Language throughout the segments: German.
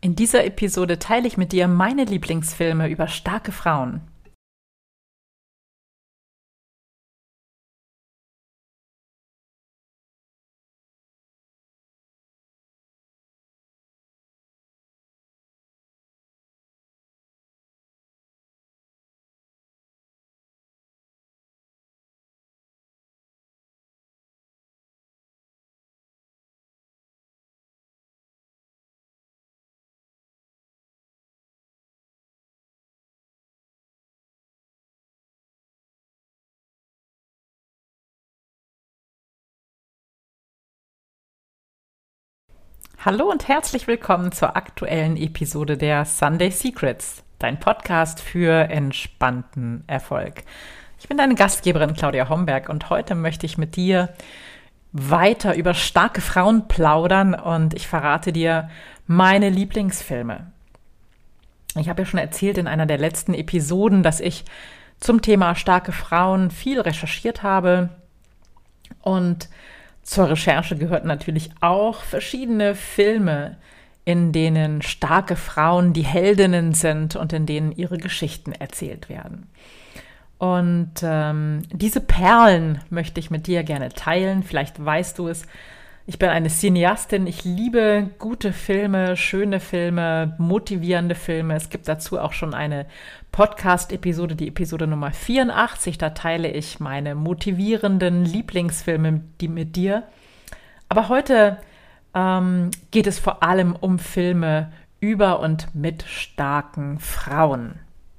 In dieser Episode teile ich mit dir meine Lieblingsfilme über starke Frauen. Hallo und herzlich willkommen zur aktuellen Episode der Sunday Secrets, dein Podcast für entspannten Erfolg. Ich bin deine Gastgeberin Claudia Homberg und heute möchte ich mit dir weiter über starke Frauen plaudern und ich verrate dir meine Lieblingsfilme. Ich habe ja schon erzählt in einer der letzten Episoden, dass ich zum Thema starke Frauen viel recherchiert habe und zur Recherche gehörten natürlich auch verschiedene Filme, in denen starke Frauen die Heldinnen sind und in denen ihre Geschichten erzählt werden. Und diese Perlen möchte ich mit dir gerne teilen. Vielleicht weißt du es. Ich bin eine Cineastin. Ich liebe gute Filme, schöne Filme, motivierende Filme. Es gibt dazu auch schon eine Podcast-Episode, die Episode Nummer 84. Da teile ich meine motivierenden Lieblingsfilme mit dir. Aber heute geht es vor allem um Filme über und mit starken Frauen.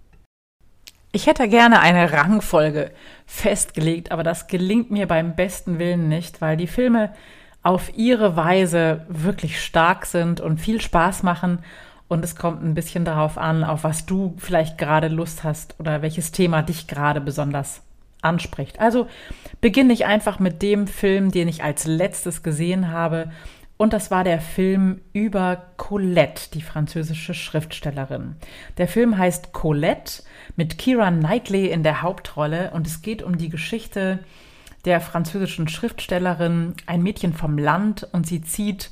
Ich hätte gerne eine Rangfolge festgelegt, aber das gelingt mir beim besten Willen nicht, weil die Filme auf ihre Weise wirklich stark sind und viel Spaß machen. Und es kommt ein bisschen darauf an, auf was du vielleicht gerade Lust hast oder welches Thema dich gerade besonders anspricht. Also beginne ich einfach mit dem Film, den ich als letztes gesehen habe. Und das war der Film über Colette, die französische Schriftstellerin. Der Film heißt Colette mit Keira Knightley in der Hauptrolle. Und es geht um die Geschichte der französischen Schriftstellerin, ein Mädchen vom Land, und sie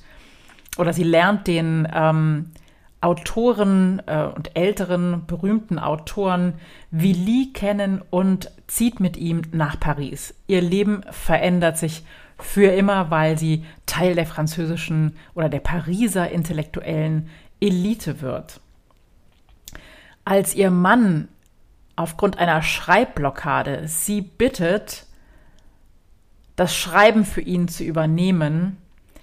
lernt den Autoren und älteren berühmten Autoren Willy kennen und zieht mit ihm nach Paris. Ihr Leben verändert sich für immer, weil sie Teil der französischen oder der Pariser intellektuellen Elite wird. Als ihr Mann aufgrund einer Schreibblockade sie bittet, das Schreiben für ihn zu übernehmen,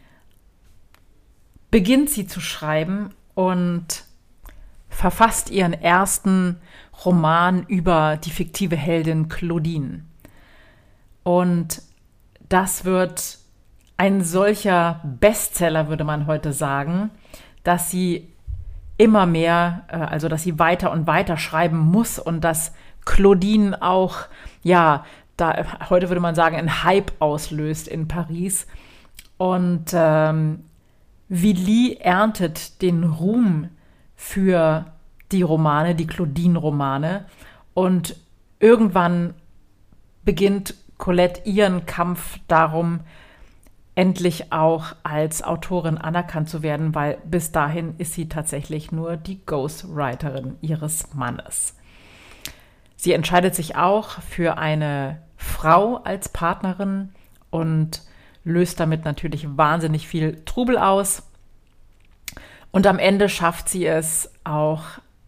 beginnt sie zu schreiben und verfasst ihren ersten Roman über die fiktive Heldin Claudine. Und das wird ein solcher Bestseller, würde man heute sagen, dass sie immer mehr, dass sie weiter und weiter schreiben muss und dass Claudine auch, heute würde man sagen, einen Hype auslöst in Paris. Und Willy erntet den Ruhm für die Romane, die Claudine-Romane. Und irgendwann beginnt Colette ihren Kampf darum, endlich auch als Autorin anerkannt zu werden, weil bis dahin ist sie tatsächlich nur die Ghostwriterin ihres Mannes. Sie entscheidet sich auch für eine Frau als Partnerin und löst damit natürlich wahnsinnig viel Trubel aus. Und am Ende schafft sie es auch,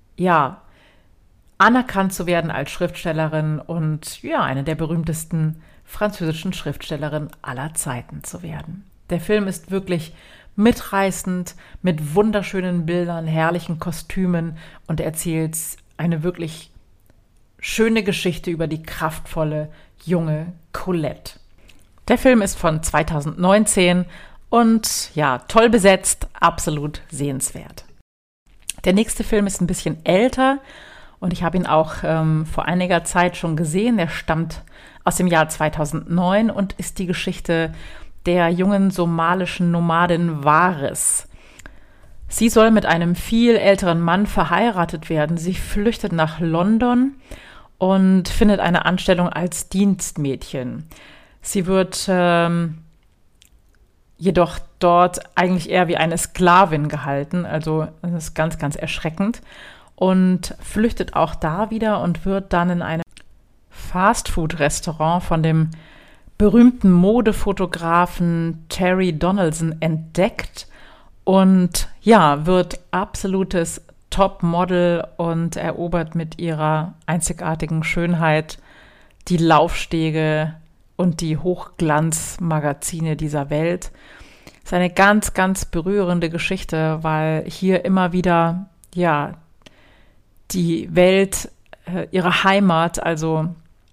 anerkannt zu werden als Schriftstellerin und eine der berühmtesten französischen Schriftstellerinnen aller Zeiten zu werden. Der Film ist wirklich mitreißend, mit wunderschönen Bildern, herrlichen Kostümen und erzählt eine wirklich schöne Geschichte über die kraftvolle junge Colette. Der Film ist von 2019 und toll besetzt, absolut sehenswert. Der nächste Film ist ein bisschen älter und ich habe ihn auch vor einiger Zeit schon gesehen. Der stammt aus dem Jahr 2009 und ist die Geschichte der jungen somalischen Nomadin Waris. Sie soll mit einem viel älteren Mann verheiratet werden. Sie flüchtet nach London und findet eine Anstellung als Dienstmädchen. Sie wird jedoch dort eigentlich eher wie eine Sklavin gehalten. Also das ist ganz, ganz erschreckend. Und flüchtet auch da wieder und wird dann in einem Fastfood-Restaurant von dem berühmten Modefotografen Terry Donaldson entdeckt und ja, wird absolutes Topmodel und erobert mit ihrer einzigartigen Schönheit die Laufstege und die Hochglanzmagazine dieser Welt. Das ist eine ganz, ganz berührende Geschichte, weil hier immer wieder, ja, die Welt, ihre Heimat, also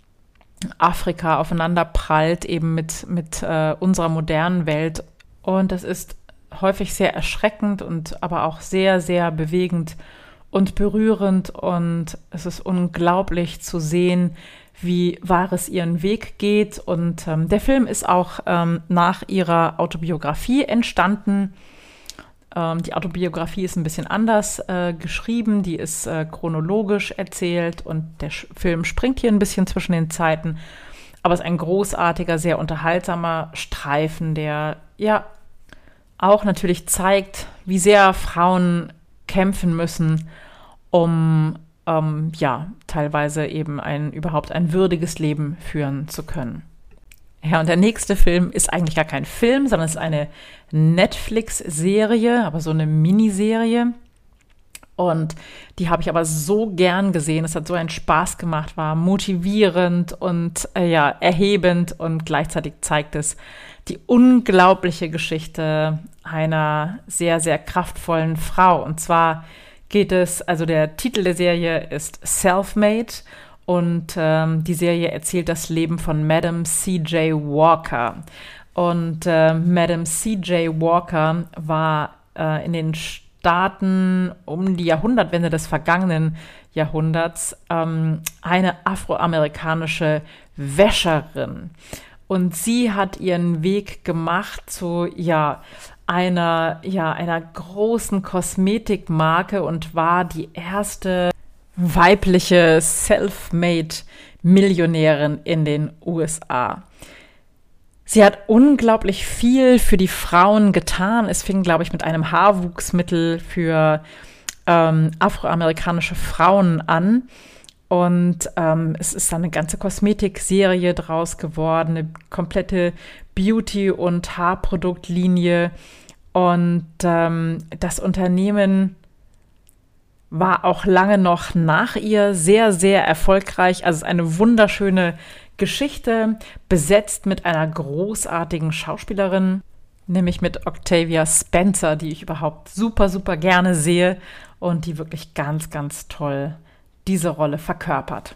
Afrika, aufeinander prallt eben mit unserer modernen Welt. Und das ist häufig sehr erschreckend und aber auch sehr, sehr bewegend und berührend. Und es ist unglaublich zu sehen, wie Vares ihren Weg geht. Und der Film ist auch nach ihrer Autobiografie entstanden. Die Autobiografie ist ein bisschen anders geschrieben, die ist chronologisch erzählt und der Film springt hier ein bisschen zwischen den Zeiten. Aber es ist ein großartiger, sehr unterhaltsamer Streifen, der ja auch natürlich zeigt, wie sehr Frauen kämpfen müssen, um teilweise eben überhaupt ein würdiges Leben führen zu können. Ja, und der nächste Film ist eigentlich gar kein Film, sondern es ist eine Netflix-Serie, aber so eine Miniserie. Und die habe ich aber so gern gesehen. Es hat so einen Spaß gemacht, war motivierend und erhebend und gleichzeitig zeigt es die unglaubliche Geschichte einer sehr, sehr kraftvollen Frau. Und zwar der Titel der Serie ist Self-Made. Und die Serie erzählt das Leben von Madame C.J. Walker. Und Madame C.J. Walker war in den Staaten um die Jahrhundertwende des vergangenen Jahrhunderts eine afroamerikanische Wäscherin. Und sie hat ihren Weg gemacht zu einer großen Kosmetikmarke und war die erste weibliche Self-Made-Millionärin in den USA. Sie hat unglaublich viel für die Frauen getan. Es fing, glaube ich, mit einem Haarwuchsmittel für afroamerikanische Frauen an. Und es ist dann eine ganze Kosmetikserie draus geworden, eine komplette Beauty- und Haarproduktlinie. Und das Unternehmen war auch lange noch nach ihr sehr, sehr erfolgreich. Also es ist eine wunderschöne Geschichte, besetzt mit einer großartigen Schauspielerin, nämlich mit Octavia Spencer, die ich überhaupt super, super gerne sehe und die wirklich ganz, ganz toll diese Rolle verkörpert.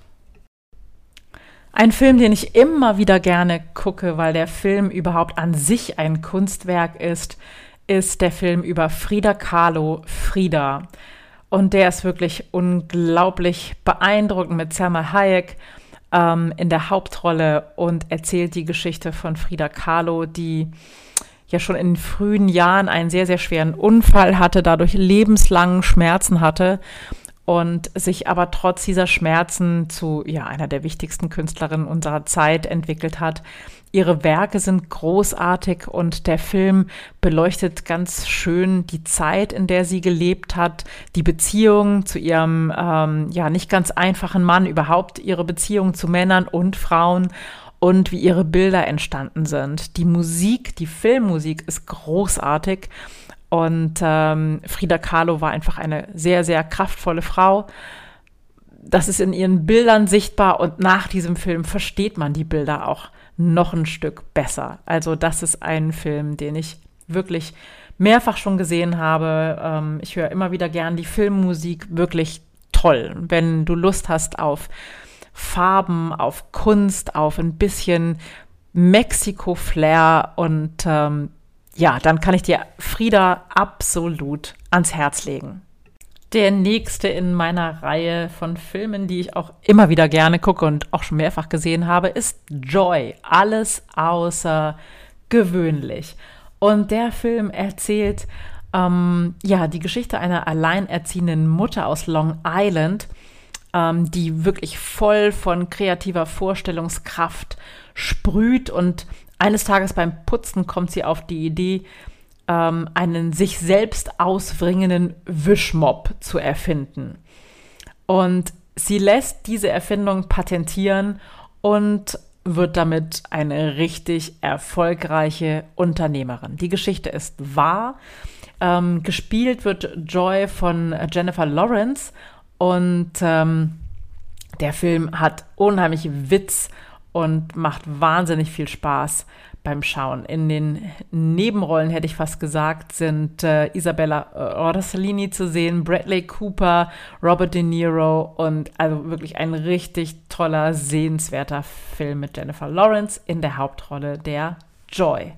Ein Film, den ich immer wieder gerne gucke, weil der Film überhaupt an sich ein Kunstwerk ist der Film über Frida Kahlo, Frida. Und der ist wirklich unglaublich beeindruckend mit Salma Hayek in der Hauptrolle und erzählt die Geschichte von Frida Kahlo, die ja schon in frühen Jahren einen sehr, sehr schweren Unfall hatte, dadurch lebenslangen Schmerzen hatte und sich aber trotz dieser Schmerzen zu einer der wichtigsten Künstlerinnen unserer Zeit entwickelt hat. Ihre Werke sind großartig und der Film beleuchtet ganz schön die Zeit, in der sie gelebt hat, die Beziehung zu ihrem nicht ganz einfachen Mann, überhaupt ihre Beziehung zu Männern und Frauen und wie ihre Bilder entstanden sind. Die Musik, die Filmmusik ist großartig und Frida Kahlo war einfach eine sehr, sehr kraftvolle Frau. Das ist in ihren Bildern sichtbar und nach diesem Film versteht man die Bilder auch noch ein Stück besser. Also das ist ein Film, den ich wirklich mehrfach schon gesehen habe. Ich höre immer wieder gern die Filmmusik, wirklich toll. Wenn du Lust hast auf Farben, auf Kunst, auf ein bisschen Mexiko-Flair und dann kann ich dir Frida absolut ans Herz legen. Der nächste in meiner Reihe von Filmen, die ich auch immer wieder gerne gucke und auch schon mehrfach gesehen habe, ist Joy. Alles außergewöhnlich. Und der Film erzählt die Geschichte einer alleinerziehenden Mutter aus Long Island, die wirklich voll von kreativer Vorstellungskraft sprüht und Eines Tages beim Putzen kommt sie auf die Idee, einen sich selbst auswringenden Wischmopp zu erfinden. Und sie lässt diese Erfindung patentieren und wird damit eine richtig erfolgreiche Unternehmerin. Die Geschichte ist wahr. Gespielt wird Joy von Jennifer Lawrence und der Film hat unheimlich Witz und macht wahnsinnig viel Spaß beim Schauen. In den Nebenrollen, hätte ich fast gesagt, sind Isabella Rossellini zu sehen, Bradley Cooper, Robert De Niro und also wirklich ein richtig toller, sehenswerter Film mit Jennifer Lawrence in der Hauptrolle der Joy.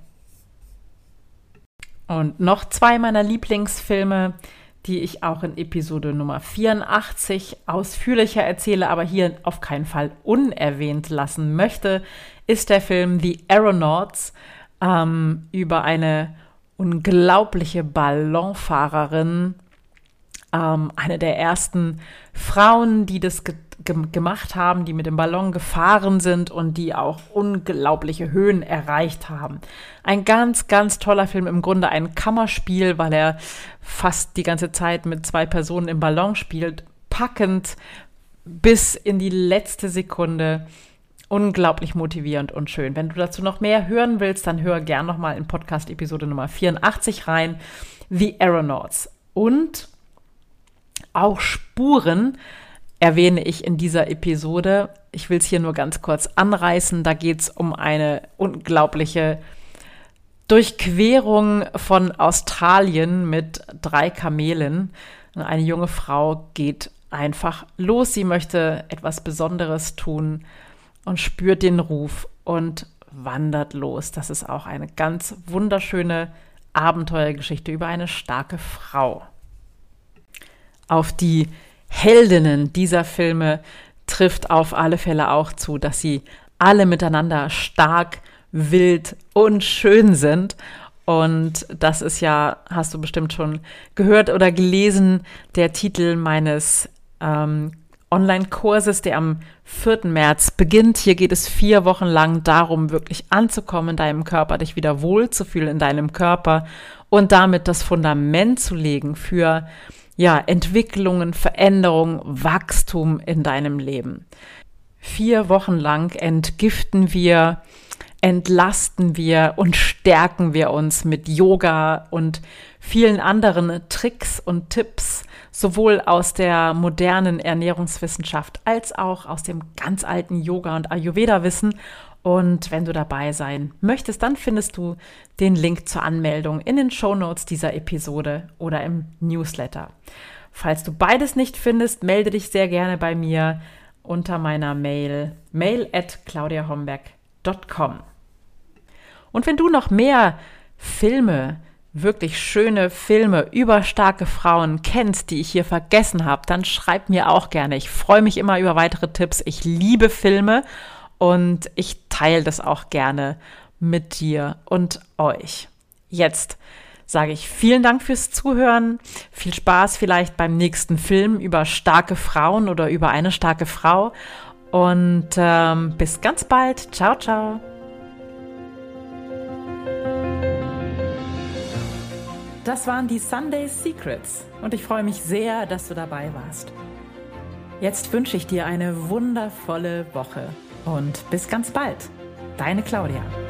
Und noch 2 meiner Lieblingsfilme, die ich auch in Episode Nummer 84 ausführlicher erzähle, aber hier auf keinen Fall unerwähnt lassen möchte, ist der Film The Aeronauts über eine unglaubliche Ballonfahrerin, eine der ersten Frauen, die das gemacht haben, die mit dem Ballon gefahren sind und die auch unglaubliche Höhen erreicht haben. Ein ganz, ganz toller Film, im Grunde ein Kammerspiel, weil er fast die ganze Zeit mit 2 Personen im Ballon spielt, packend bis in die letzte Sekunde, unglaublich motivierend und schön. Wenn du dazu noch mehr hören willst, dann hör gern nochmal in Podcast-Episode Nummer 84 rein, The Aeronauts. Und auch Spuren erwähne ich in dieser Episode. Ich will es hier nur ganz kurz anreißen. Da geht es um eine unglaubliche Durchquerung von Australien mit 3 Kamelen. Eine junge Frau geht einfach los. Sie möchte etwas Besonderes tun und spürt den Ruf und wandert los. Das ist auch eine ganz wunderschöne Abenteuergeschichte über eine starke Frau. Auf die Heldinnen dieser Filme trifft auf alle Fälle auch zu, dass sie alle miteinander stark, wild und schön sind. Und das ist ja, hast du bestimmt schon gehört oder gelesen, der Titel meines Online-Kurses, der am 4. März beginnt. Hier geht es 4 Wochen lang darum, wirklich anzukommen in deinem Körper, dich wieder wohlzufühlen in deinem Körper und damit das Fundament zu legen für Entwicklungen, Veränderung, Wachstum in deinem Leben. 4 Wochen lang entgiften wir, entlasten wir und stärken wir uns mit Yoga und vielen anderen Tricks und Tipps, sowohl aus der modernen Ernährungswissenschaft als auch aus dem ganz alten Yoga- und Ayurveda-Wissen. Und wenn du dabei sein möchtest, dann findest du den Link zur Anmeldung in den Shownotes dieser Episode oder im Newsletter. Falls du beides nicht findest, melde dich sehr gerne bei mir unter meiner mail@claudiahomberg.com. Und wenn du noch mehr Filme, wirklich schöne Filme über starke Frauen kennst, die ich hier vergessen habe, dann schreib mir auch gerne. Ich freue mich immer über weitere Tipps. Ich liebe Filme. Und ich teile das auch gerne mit dir und euch. Jetzt sage ich vielen Dank fürs Zuhören. Viel Spaß vielleicht beim nächsten Film über starke Frauen oder über eine starke Frau. Und bis ganz bald. Ciao, ciao. Das waren die Sunday Secrets. Und ich freue mich sehr, dass du dabei warst. Jetzt wünsche ich dir eine wundervolle Woche. Und bis ganz bald. Deine Claudia.